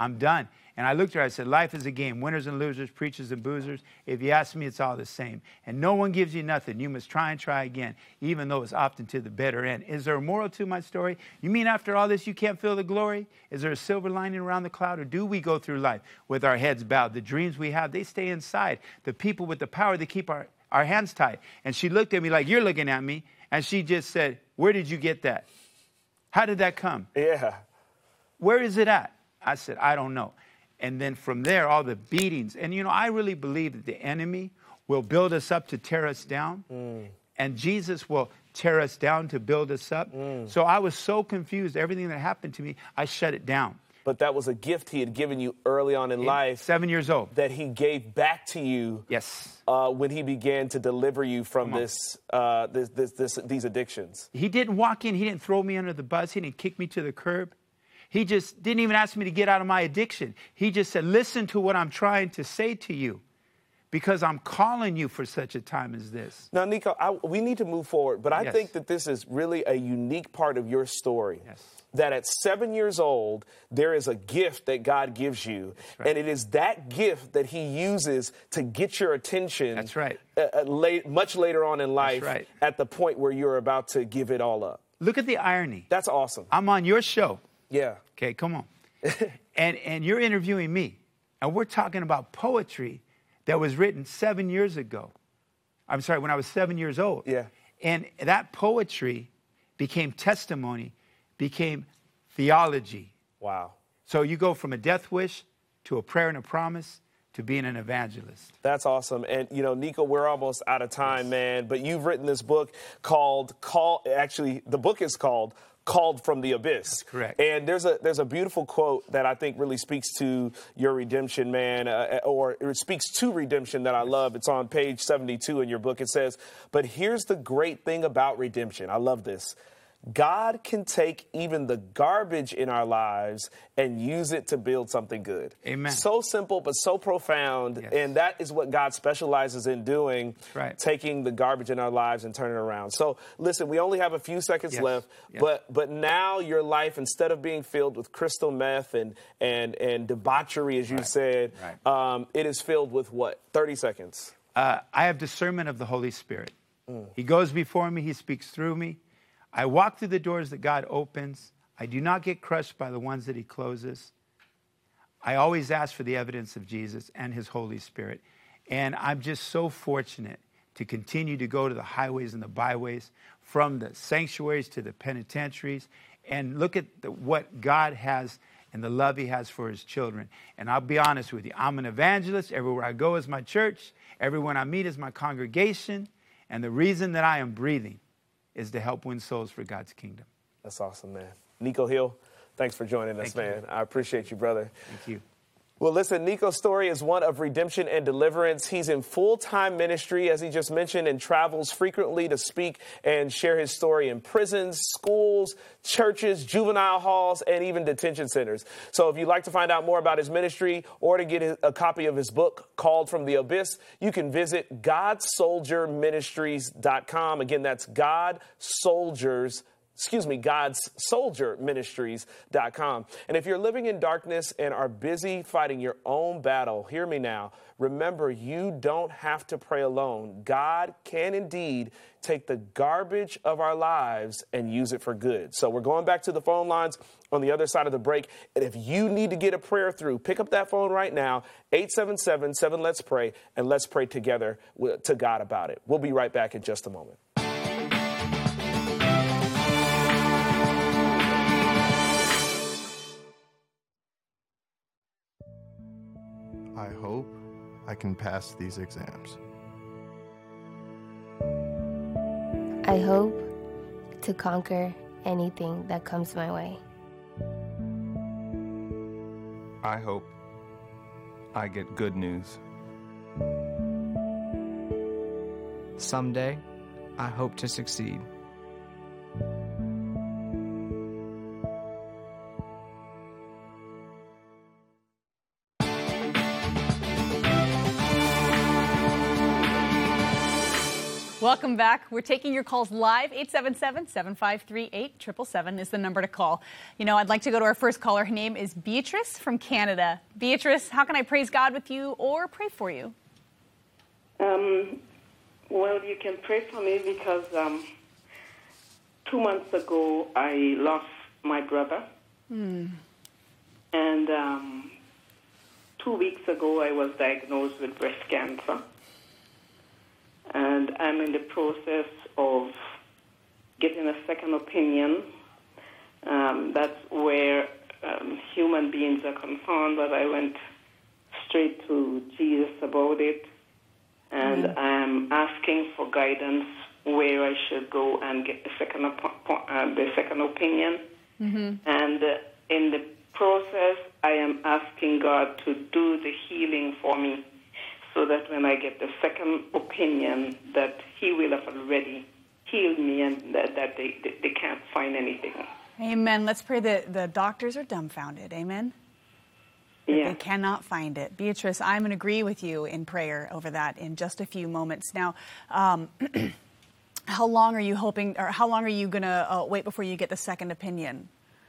I'm done. And I looked at her, I said, life is a game. Winners and losers, preachers and boozers. If you ask me, it's all the same. And no one gives you nothing. You must try and try again, even though it's often to the better end. Is there a moral to my story? You mean after all this, you can't feel the glory? Is there a silver lining around the cloud? Or do we go through life with our heads bowed? The dreams we have, they stay inside. The people with the power, they keep our, our hands tied. And she looked at me like, you're looking at me. And she just said, where did you get that? How did that come?
Yeah.
Where is it at? I said, I don't know. And then from there, all the beatings. And, you know, I really believe that the enemy will build us up to tear us down. Mm. And Jesus will tear us down to build us up. Mm. So I was so confused. Everything that happened to me, I shut it down.
But that was a gift he had given you early on in
Eight,
life.
Seven years old.
That he gave back to you.
Yes.
Uh, when he began to deliver you from this, uh, this, this, this, these addictions.
He didn't walk in. He didn't throw me under the bus. He didn't kick me to the curb. He just didn't even ask me to get out of my addiction. He just said, listen to what I'm trying to say to you, because I'm calling you for such a time as this.
Now, Nico, I, we need to move forward, but I
yes.
think that this is really a unique part of your story.
Yes.
That at seven years old, there is a gift that God gives you.
Right.
And it is that gift that he uses to get your attention.
That's right.
Uh, late, much later on in life,
right.
at the point where you're about to give it all up.
Look at the irony.
That's awesome.
I'm on your show.
Yeah.
Okay, come on. and and you're interviewing me. And we're talking about poetry that was written seven years ago. I'm sorry, when I was seven years old.
Yeah.
And that poetry became testimony, became theology.
Wow.
So you go from a death wish to a prayer and a promise to being an evangelist.
That's awesome. And, you know, Nico, we're almost out of time, yes. man. But you've written this book called, Call. actually, the book is called Called from the Abyss.
That's correct.
And there's a there's a beautiful quote that I think really speaks to your redemption, man, uh, or it speaks to redemption that I love. It's on page seventy-two in your book. It says, but here's the great thing about redemption. I love this. God can take even the garbage in our lives and use it to build something good.
Amen.
So simple, but so profound.
Yes.
And that is what God specializes in doing,
right.
taking the garbage in our lives and turning it around. So listen, we only have a few seconds
yes.
left,
yes.
but but now your life, instead of being filled with crystal meth and and, and debauchery, as you
right.
said,
right.
Um, it is filled with what? thirty seconds.
Uh, I have discernment of the Holy Spirit.
Mm.
He goes before me. He speaks through me. I walk through the doors that God opens. I do not get crushed by the ones that he closes. I always ask for the evidence of Jesus and his Holy Spirit. And I'm just so fortunate to continue to go to the highways and the byways, from the sanctuaries to the penitentiaries, and look at the, what God has and the love he has for his children. And I'll be honest with you, I'm an evangelist. Everywhere I go is my church. Everyone I meet is my congregation. And the reason that I am breathing is to help win souls for God's kingdom.
That's awesome, man. Nico Hill, thanks for joining us,
Thank
man.
you.
I appreciate you, brother.
Thank you.
Well, listen, Nico's story is one of redemption and deliverance. He's in full-time ministry, as he just mentioned, and travels frequently to speak and share his story in prisons, schools, churches, juvenile halls, and even detention centers. So if you'd like to find out more about his ministry or to get a copy of his book, Called from the Abyss, you can visit God Soldier Ministries dot com. Again, that's God Soldiers Excuse me, God's Soldier Ministries dot com. And if you're living in darkness and are busy fighting your own battle, hear me now. Remember, you don't have to pray alone. God can indeed take the garbage of our lives and use it for good. So we're going back to the phone lines on the other side of the break. And if you need to get a prayer through, pick up that phone right now, eight seven seven, seven, let's pray, and let's pray together to God about it. We'll be right back in just a moment.
I hope I can pass these exams.
I hope to conquer anything that comes my way.
I hope I get good news.
Someday, I hope to succeed.
Welcome back. We're taking your calls live. eight seven seven, seven five three, eight seven seven is the number to call. You know, I'd like to go to our first caller. Her name is Beatrice from Canada. Beatrice, how can I praise God with you or pray for you?
Um, well, you can pray for me because um, two months ago I lost my brother.
Hmm.
And um, two weeks ago I was diagnosed with breast cancer. And I'm in the process of getting a second opinion. Um, that's where um, human beings are concerned, but I went straight to Jesus about it. And mm-hmm. I'm asking for guidance where I should go and get the second, op- uh, the second opinion.
Mm-hmm.
And uh, in the process, I am asking God to do the healing for me, so that when I get the second opinion, that He will have already healed me and that, that they, they, they can't find anything.
Amen. Let's pray that the doctors are dumbfounded. Amen. That
yeah.
They cannot find it. Beatrice, I'm going to agree with you in prayer over that in just a few moments. Now, um, how long are you hoping, or how long are you going to uh, wait before you get the second opinion?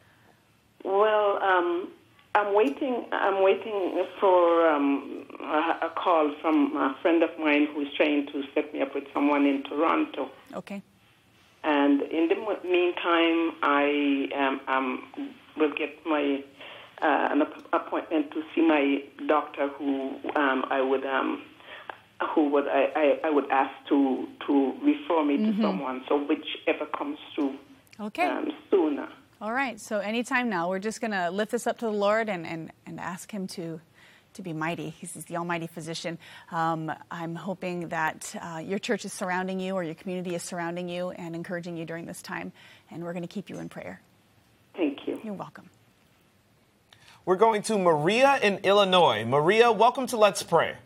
Well, um, I'm waiting. I'm waiting for um, a, a call from a friend of mine who's trying to set me up with someone in Toronto.
Okay.
And in the meantime, I um, um, will get my uh, an appointment to see my doctor, who um, I would um, who would I, I, I would ask to to refer me
mm-hmm.
to someone. So whichever comes through
okay.
um, sooner.
All right, so anytime now, we're just going to lift this up to the Lord and, and, and ask Him to, to be mighty. He's the almighty physician. Um, I'm hoping that uh, your church is surrounding you or your community is surrounding you and encouraging you during this time, and we're going to keep you in prayer.
Thank you.
You're welcome.
We're going to Maria in Illinois. Maria, welcome to Let's Pray.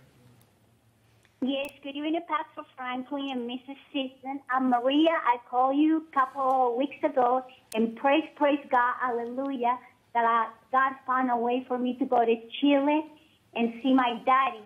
Yes, good evening, Pastor Franklin and Missus Season. I'm Maria. I called you a couple of weeks ago, and praise, praise God, hallelujah, that I, God found a way for me to go to Chile and see my daddy.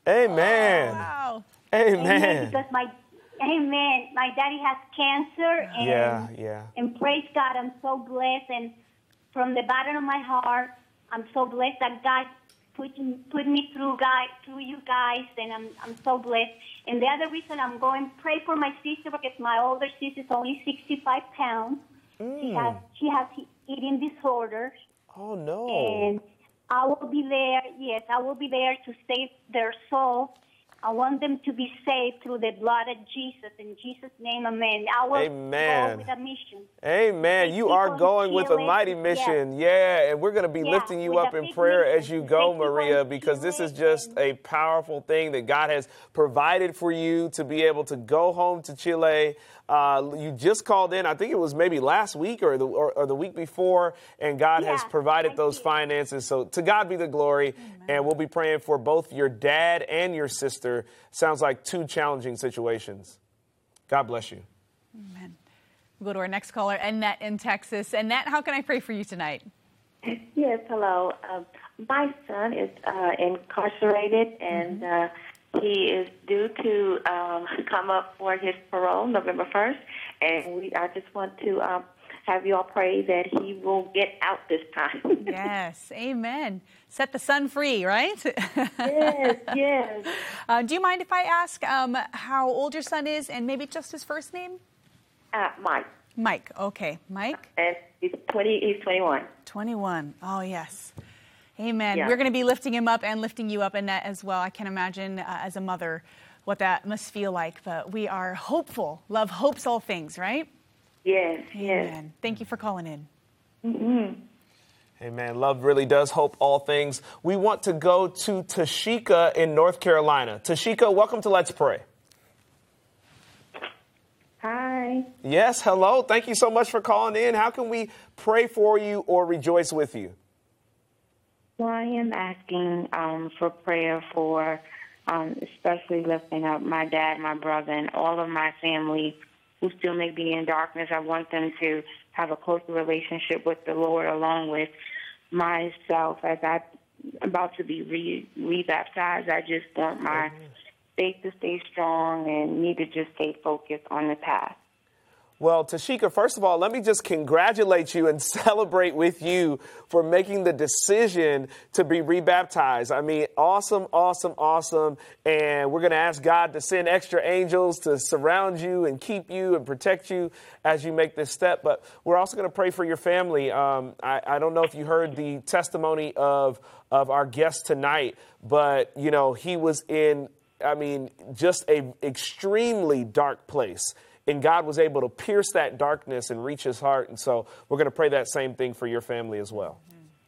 Amen.
Oh, wow.
Amen.
Amen. Because my, amen, my daddy has cancer. And,
yeah, yeah.
And praise God, I'm so blessed. And from the bottom of my heart, I'm so blessed that God Put, put me through guys, through you guys, and I'm I'm so blessed. And the other reason I'm going, pray for my sister, because my older sister is only sixty-five pounds.
Mm.
She has she has eating disorders.
Oh no!
And I will be there. Yes, I will be there to save their soul. I want them to be saved through the blood of Jesus. In Jesus' name, amen. I will
amen.
go with a mission.
Amen. You are going with a mighty mission. Yeah, yeah. And we're going to be
yeah,
lifting you up in prayer mission. As you go, Maria, because this is just a powerful thing that God has provided for you to be able to go home to Chile. Uh, you just called in, I think it was maybe last week or the, or, or the week before, and God yeah, has provided those finances. So to God be the glory. Amen. And we'll be praying for both your dad and your sister. Sounds like two challenging situations. God bless you.
Amen. We'll go to our next caller, Annette in Texas. Annette, how can I pray for you tonight?
Yes, hello. Uh, my son is uh, incarcerated, and uh, he is due to um, come up for his parole November first, and we I just want to um, have you all pray that he will get out this time.
Yes, amen. Set the son free, right?
Yes, yes.
Uh, do you mind if I ask um, how old your son is and maybe just his first name?
Uh, Mike.
Mike, okay. Mike?
And he's twenty. He's twenty-one.
twenty-one. Oh, yes. Amen.
Yeah.
We're going to be lifting him up and lifting you up, Annette, as well. I can imagine uh, as a mother what that must feel like. But we are hopeful. Love hopes all things, right?
Yes, yes.
Amen. Thank you for calling in.
Mm-hmm.
Amen. Love really does hope all things. We want to go to Tashika in North Carolina. Tashika, welcome to Let's Pray.
Hi.
Yes, hello. Thank you so much for calling in. How can we pray for you or rejoice with you?
Well, I am asking um, for prayer for um, especially lifting up my dad, my brother, and all of my family who still may be in darkness. I want them to have a closer relationship with the Lord along with myself as I'm about to be re- rebaptized. I just want my faith to stay strong and me to just stay focused on the path.
Well, Tashika, first of all, let me just congratulate you and celebrate with you for making the decision to be rebaptized. I mean, awesome, awesome, awesome. And we're going to ask God to send extra angels to surround you and keep you and protect you as you make this step. But we're also going to pray for your family. Um, I, I don't know if you heard the testimony of, of our guest tonight, but, you know, he was in, I mean, just a extremely dark place. And God was able to pierce that darkness and reach his heart. And so we're going to pray that same thing for your family as well.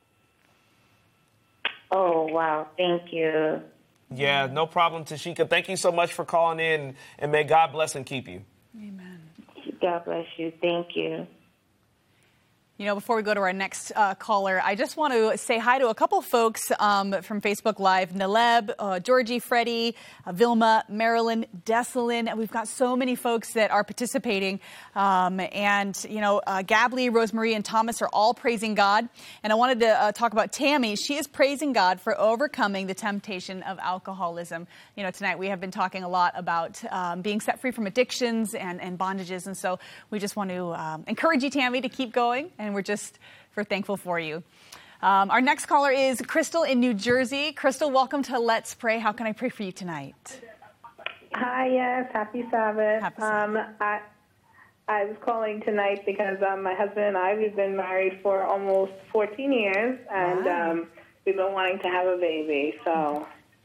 Oh, wow. Thank you.
Yeah, no problem, Tashika. Thank you so much for calling in, and may God bless and keep you.
Amen.
God bless you. Thank you.
You know, before we go to our next uh, caller, I just want to say hi to a couple folks um, from Facebook Live. Naleb, uh, Georgie, Freddie, uh, Vilma, Marilyn, Desalin. We've got so many folks that are participating. Um, and, you know, uh, Gably, Rosemarie, and Thomas are all praising God. And I wanted to uh, talk about Tammy. She is praising God for overcoming the temptation of alcoholism. You know, tonight we have been talking a lot about um, being set free from addictions and, and bondages. And so we just want to um, encourage you, Tammy, to keep going. And we're just we're thankful for you. Um, our next caller is Crystal in New Jersey. Crystal, welcome to Let's Pray. How can I pray for you tonight?
Hi, yes. Happy Sabbath.
Happy
um, I, I was calling tonight because um, my husband and I, we've been married for almost fourteen years, and
Wow.
um, we've been wanting to have a baby. So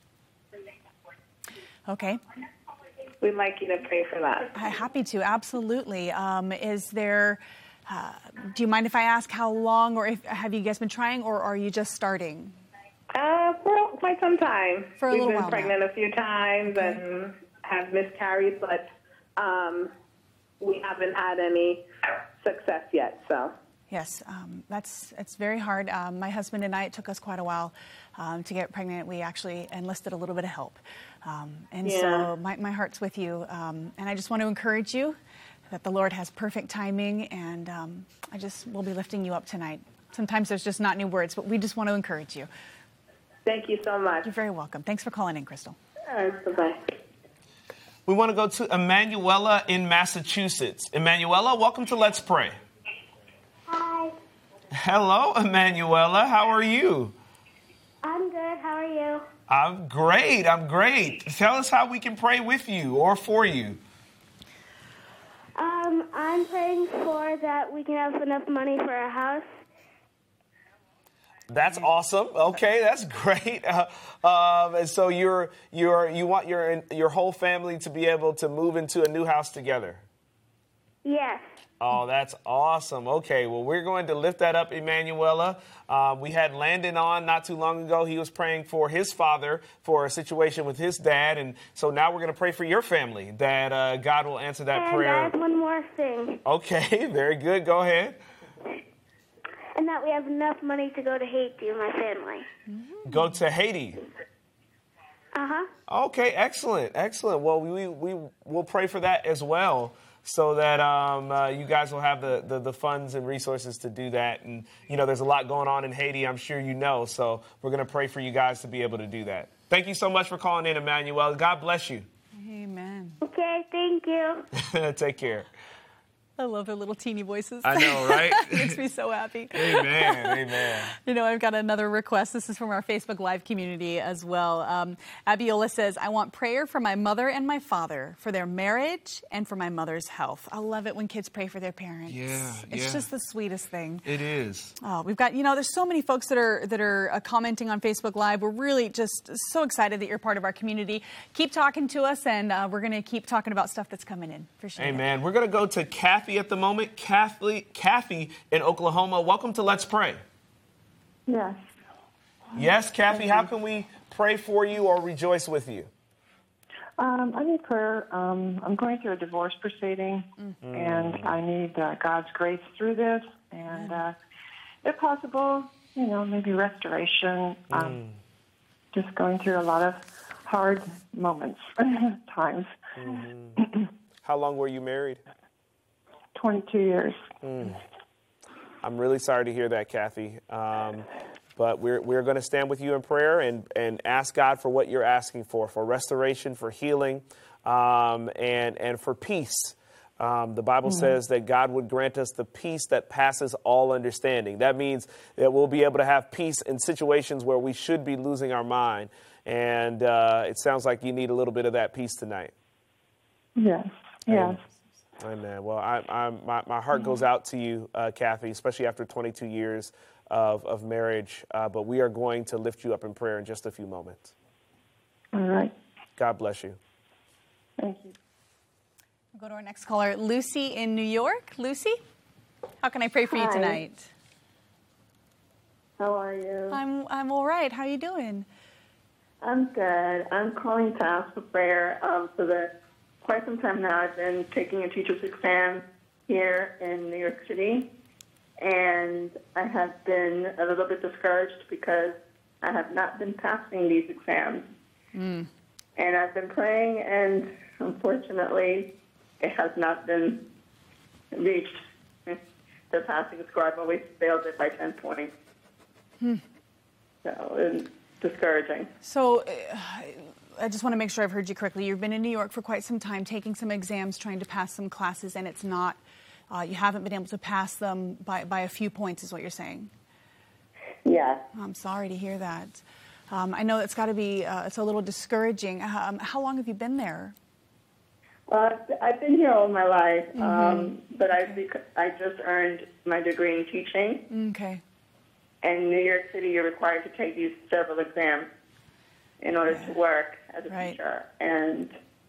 Okay.
we'd like you to pray for that.
I'm happy to, absolutely. Um, is there, uh, do you mind if I ask how long, or if, have you guys been trying, or are you just starting?
Uh, for quite some time.
For a
We've
little
been
while
pregnant a few times and have miscarried, but um, we haven't had any success yet. So
Yes, um, that's it's very hard. Um, my husband and I, it took us quite a while um, to get pregnant. We actually enlisted a little bit of help. Um, and
Yeah.
so my, my heart's with you. Um, and I just want to encourage you that the Lord has perfect timing. And um, I just will be lifting you up tonight. Sometimes there's just not new words, but we just want to encourage you.
Thank you so much.
You're very welcome. Thanks for calling in, Crystal.
All right, bye-bye.
We want to go to Emanuela in Massachusetts. Emanuela, welcome to Let's Pray.
Hi,
Hello, Emanuela. How are you?
I'm good. How are you?
I'm great. I'm great. Tell us how we can pray with you or for you.
Um, I'm praying for that we can have enough money for a house.
That's awesome. Okay, that's great. Uh, um, and so you're you're you want your your whole family to be able to move into a new house together.
Yes.
Oh, that's awesome. Okay, well, we're going to lift that up, Emanuela. Uh, we had Landon on not too long ago. He was praying for his father for a situation with his dad. And so now we're going to pray for your family that uh, God will answer that
and
prayer.
I have one more thing.
Okay, very good. Go ahead.
And that we have enough money to go to Haiti with my family.
Go to Haiti.
Uh-huh.
Okay, excellent, excellent. Well, we we will pray for that as well, so that um, uh, you guys will have the, the, the funds and resources to do that. And, you know, there's a lot going on in Haiti, I'm sure you know. So we're going to pray for you guys to be able to do that. Thank you so much for calling in, Emmanuel. God bless you.
Amen.
Okay, thank you.
Take care.
I love their little teeny voices.
I know, right?
It makes me so happy.
Amen, amen.
You know, I've got another request. This is from our Facebook Live community as well. Um, Abiola says, I want prayer for my mother and my father, for their marriage and for my mother's health. I love it when kids pray for their parents.
Yeah,
It's
yeah.
just the sweetest thing.
It is.
Oh, we've got, you know, there's so many folks that are that are uh, commenting on Facebook Live. We're really just so excited that you're part of our community. Keep talking to us, and uh, we're going to keep talking about stuff that's coming in, for sure.
Amen. We're going to go to Kathy at the moment. Kathy, Kathy in Oklahoma. Welcome to Let's Pray.
Yes.
Yes, Kathy, how can we pray for you or rejoice with you?
Um, I need prayer. Um, I'm going through a divorce proceeding,
Mm-hmm.
and I need uh, God's grace through this, and uh, if possible, you know, maybe restoration. Um, just going through a lot of hard moments, times.
Mm-hmm. How long were you married?
twenty-two years.
Mm. I'm really sorry to hear that, Kathy. Um, But we're, we're going to stand with you in prayer and, and ask God for what you're asking for, for restoration, for healing, um, and, and for peace. Um, the Bible mm-hmm. says that God would grant us the peace that passes all understanding. That means that we'll be able to have peace in situations where we should be losing our mind. And uh, it sounds like you need a little bit of that peace tonight.
Yes, yes.
Amen. Well, I, I'm, my, my heart goes out to you, uh, Kathy, especially after twenty-two years of, of marriage. Uh, but we are going to lift you up in prayer in just a few moments.
All right.
God bless you.
Thank you.
We'll go to our next caller, Lucy in New York. Lucy, how can I pray for
Hi.
you tonight?
How are you?
I'm I'm all right. How are you doing?
I'm good. I'm calling to ask for prayer. Um, for the quite some time now, I've been taking a teacher's exam here in New York City, and I have been a little bit discouraged because I have not been passing these exams.
Mm.
And I've been praying, and unfortunately, it has not been reached. The passing score, I've always failed it by ten points.
Hmm.
So it's discouraging.
So uh, I just want to make sure I've heard you correctly. You've been in New York for quite some time, taking some exams, trying to pass some classes, and it's not, uh, you haven't been able to pass them by, by a few points is what you're saying?
Yes.
I'm sorry to hear that. Um, I know it's got to be, uh, it's a little discouraging. Um, how long have you been there?
Uh, I've been here all my life,
Mm-hmm.
um, but I I just earned my degree in teaching.
Okay.
And in New York City, you're required to take these several exams in order
Yeah.
to work as a
Right.
teacher. And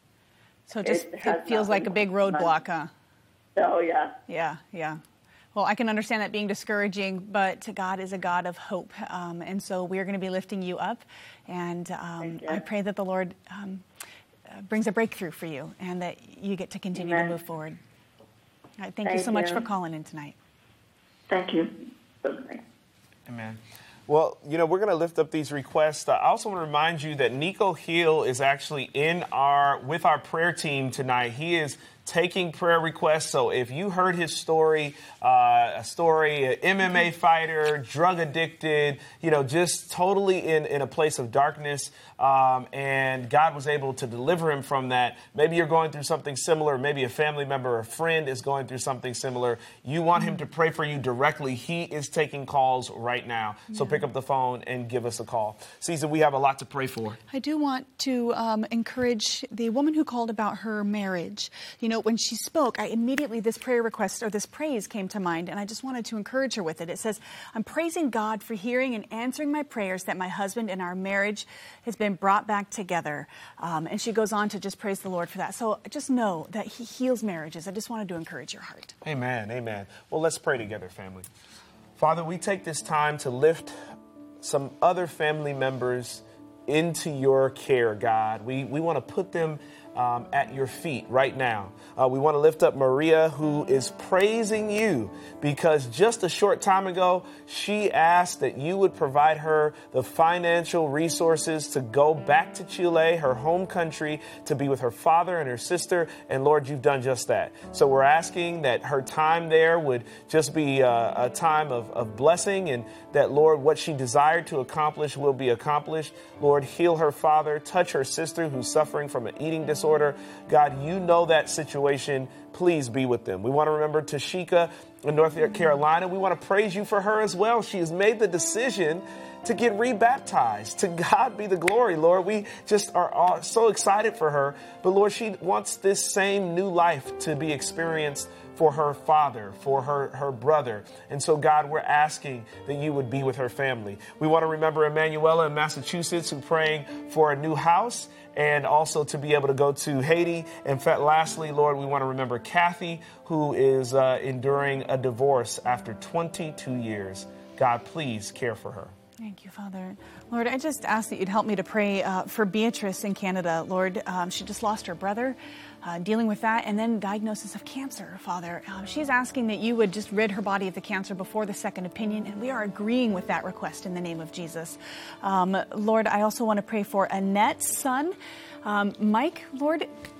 So it just
it
it,
has
feels
not
like
been
a big
fun.
roadblock, huh?
Oh, yeah.
Yeah, yeah. Well, I can understand that being discouraging, but God is a God of hope. Um, and so we're going to be lifting you up. And um, I pray that the Lord um, uh, brings a breakthrough for you and that you get to continue
Amen.
to move forward. All right, thank, you
Thank
so much
you.
for calling in tonight.
Thank you. Bye-bye.
Amen. Well, you know, we're going to lift up these requests. Uh, I also want to remind you that Nico Hill is actually in our with our prayer team tonight. He is taking prayer requests. So if you heard his story, uh, a story, an M M A fighter, drug addicted, you know, just totally in, in a place of darkness, um, and God was able to deliver him from that. Maybe you're going through something similar. Maybe a family member or a friend is going through something similar. You want him to pray for you directly. He is taking calls right now. So
Yeah.
pick up the phone and give us a call. Caesar, we have a lot to pray for.
I do want to um, encourage the woman who called about her marriage. You know, when she spoke, I immediately, this prayer request or this praise came to mind, and I just wanted to encourage her with it. It says, I'm praising God for hearing and answering my prayers that my husband and our marriage has been brought back together. Um, and she goes on to just praise the Lord for that. So just know that he heals marriages. I just wanted to encourage your heart.
Amen. Amen. Well, let's pray together, family. Father, we take this time to lift some other family members into your care, God. We, we want to put them um, at your feet right now. Uh, we want to lift up Maria, who is praising you because just a short time ago, she asked that you would provide her the financial resources to go back to Chile, her home country, to be with her father and her sister. And Lord, you've done just that. So we're asking that her time there would just be a, a time of, of blessing, and that, Lord, what she desired to accomplish will be accomplished. Lord, heal her father, touch her sister who's suffering from an eating disorder. God, you know that situation. Please be with them. We want to remember Tashika in North Carolina. We want to praise you for her as well. She has made the decision to get rebaptized. To God be the glory, Lord. We just are all so excited for her. But Lord, she wants this same new life to be experienced for her father, for her, her brother. And so, God, we're asking that you would be with her family. We want to remember Emanuela in Massachusetts, who's praying for a new house and also to be able to go to Haiti. And lastly, Lord, we want to remember Kathy, who is uh, enduring a divorce after twenty-two years. God, please care for her.
Thank you, Father. Lord, I just ask that you'd help me to pray uh, for Beatrice in Canada. Lord, um, she just lost her brother, uh, dealing with that, and then diagnosis of cancer, Father. Uh, she's asking that you would just rid her body of the cancer before the second opinion, and we are agreeing with that request in the name of Jesus. Um, Lord, I also want to pray for Annette's son, um, Mike. Lord,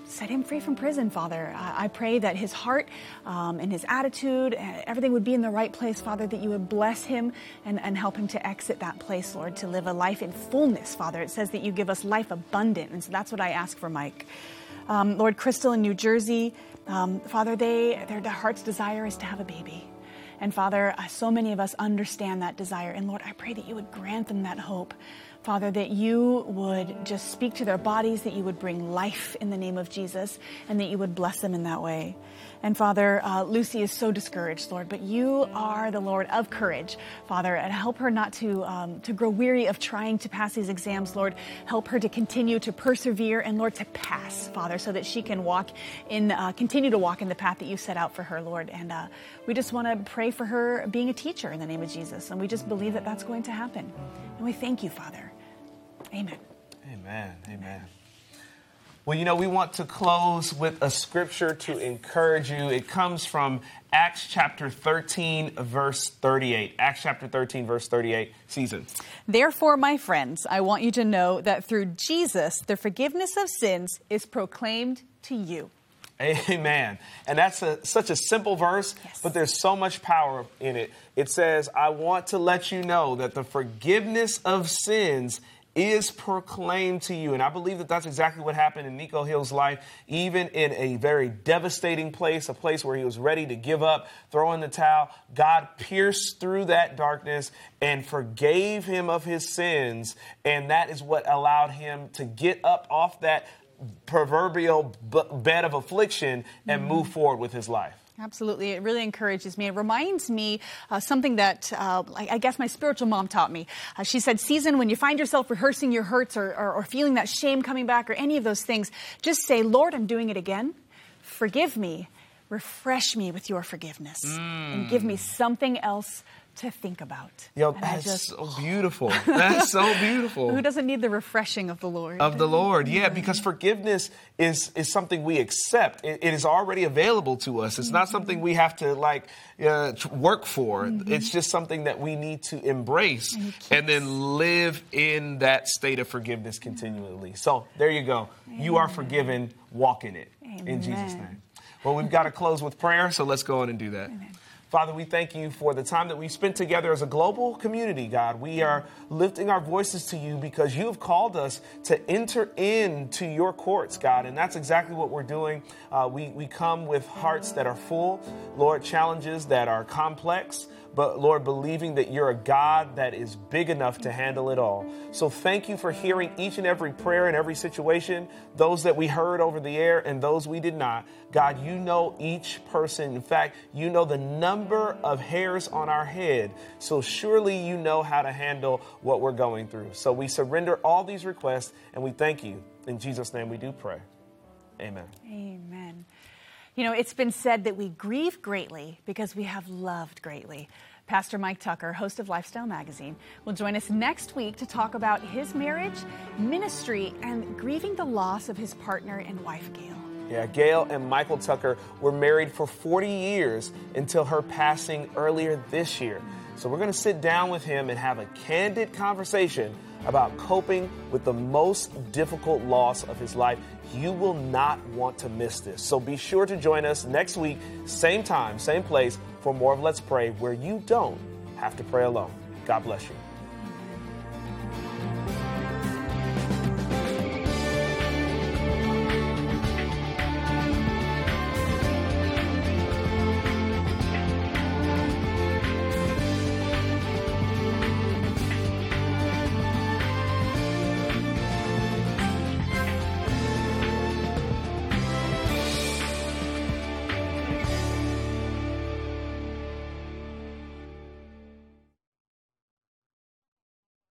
set him free from prison, Father. I pray that his heart um, and his attitude, everything would be in the right place, Father, that you would bless him and, and help him to exit that place, Lord, to live a life in fullness, Father. It says that you give us life abundant, and so that's what I ask for Mike. Um, Lord, Crystal in New Jersey, um, Father, they their, their heart's desire is to have a baby. And Father, so many of us understand that desire. And Lord, I pray that you would grant them that hope. Father, that you would just speak to their bodies, that you would bring life in the name of Jesus, and that you would bless them in that way. And Father, uh, Lucy is so discouraged, Lord, but you are the Lord of courage, Father, and help her not to um, to grow weary of trying to pass these exams, Lord. Help her to continue to persevere and, Lord, to pass, Father, so that she can walk in, uh, continue to walk in the path that you set out for her, Lord. And uh, we just want to pray for her being a teacher in the name of Jesus, and we just believe that that's going to happen. And we thank you, Father. Amen.
Amen. Amen. Well, you know, we want to close with a scripture to encourage you. It comes from Acts chapter thirteen, verse thirty-eight. Acts chapter thirteen, verse thirty-eight. Season.
Therefore, my friends, I want you to know that through Jesus, the forgiveness of sins is proclaimed to you.
Amen. And that's a, such a simple verse, yes. But there's so much power in it. It says, I want to let you know that the forgiveness of sins is proclaimed to you. And I believe that that's exactly what happened in Nico Hill's life, even in a very devastating place, a place where he was ready to give up, throw in the towel. God pierced through that darkness and forgave him of his sins. And that is what allowed him to get up off that proverbial b- bed of affliction and mm-hmm. move forward with his life.
Absolutely. It really encourages me. It reminds me uh, something that uh, I, I guess my spiritual mom taught me. Uh, she said, Season, when you find yourself rehearsing your hurts or, or, or feeling that shame coming back or any of those things, just say, Lord, I'm doing it again. Forgive me. Refresh me with your forgiveness. Mm. And give me something else to think about.
Yo,
and
that's
just,
so beautiful. That's so beautiful.
Who doesn't need the refreshing of the Lord?
Of the Lord, yeah, because forgiveness is is something we accept. It, it is already available to us. It's mm-hmm. not something we have to like uh, work for. Mm-hmm. It's just something that we need to embrace and, and then live in that state of forgiveness continually. So there you go. Amen. You are forgiven. Walk in it. Amen. In Jesus' name. Well, we've got to close with prayer, so let's go on and do that. Amen. Father, we thank you for the time that we spent together as a global community, God. We are lifting our voices to you because you have called us to enter into your courts, God. And that's exactly what we're doing. Uh, we, we come with hearts that are full, Lord, challenges that are complex, but Lord, believing that you're a God that is big enough to handle it all. So thank you for hearing each and every prayer in every situation, those that we heard over the air and those we did not. God, you know each person. In fact, you know the number of hairs on our head. So surely you know how to handle what we're going through. So we surrender all these requests and we thank you. In Jesus' name we do pray. Amen.
Amen. You know, it's been said that we grieve greatly because we have loved greatly. Pastor Mike Tucker, host of Lifestyle Magazine, will join us next week to talk about his marriage, ministry, and grieving the loss of his partner and wife, Gail.
Yeah, Gail and Michael Tucker were married for forty years until her passing earlier this year. So we're going to sit down with him and have a candid conversation about coping with the most difficult loss of his life. You will not want to miss this. So be sure to join us next week, same time, same place, for more of Let's Pray, where you don't have to pray alone. God bless you.